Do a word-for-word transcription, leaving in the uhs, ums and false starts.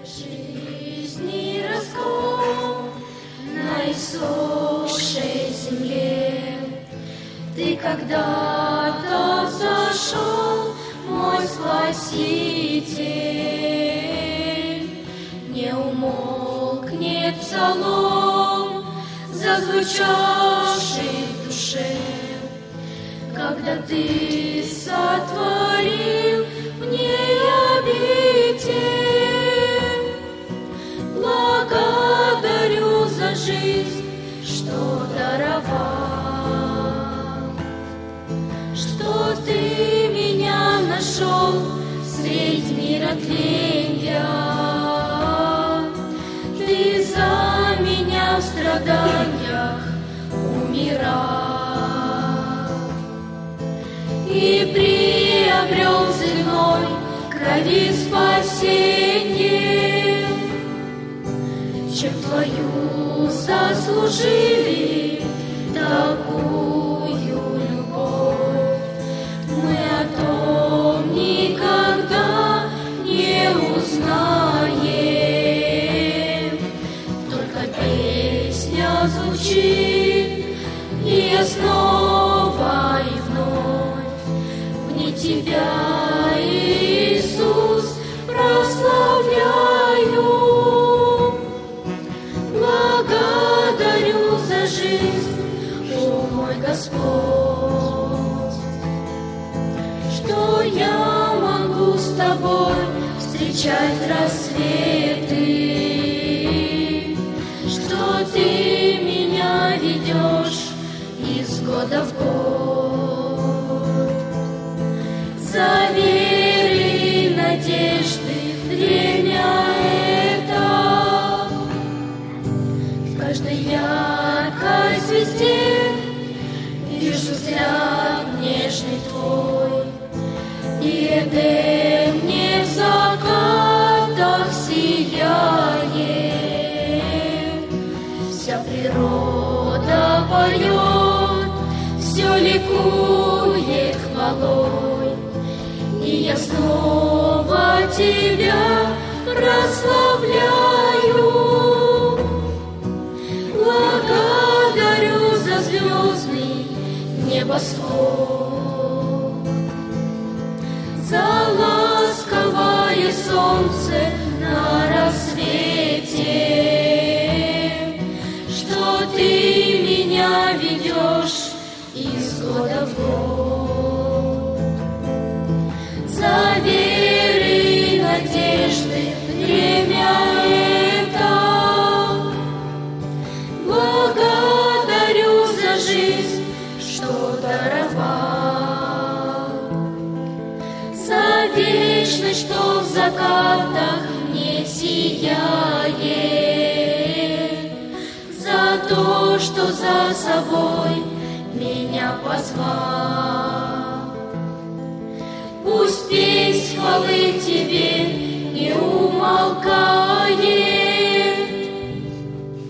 Жизни раскол на иссохшей земле. Ты когда-то взошел, мой Спаситель. Не умолкнет псалом, зазвучавший в душе, когда ты сотворил в ней обитель. Благодарю за жизнь, что даровал, что ты меня нашел средь мира тленья. Ты за меня в страданиях умирал и приобрел земной крови спасение, чем твою заслужили такую любовь. Мы о том никогда не узнаем, только песня звучит, и я снова и вновь вне тебя, Иисус, прославляю. Благодарю за жизнь, о мой Господь, что я могу с тобой встречать рассветы, что ты меня ведешь из года в год. За верой и надежды время это, в каждой яркой звезде вижу взгляд нежный твой, и Эдем не в закатах сияет. Вся природа поет, все ликует хвалой, и я снова тебя прославляю. Благодарю за звездный небосвод, за ласковое солнце на рассвете, что ты меня ведешь из года в год. За верой и надеждой время это, благодарю за жизнь, что даровал, за вечность, что в закатах не сияет, за то, что за собой меня позвал. Пусть песнь хвалы тебе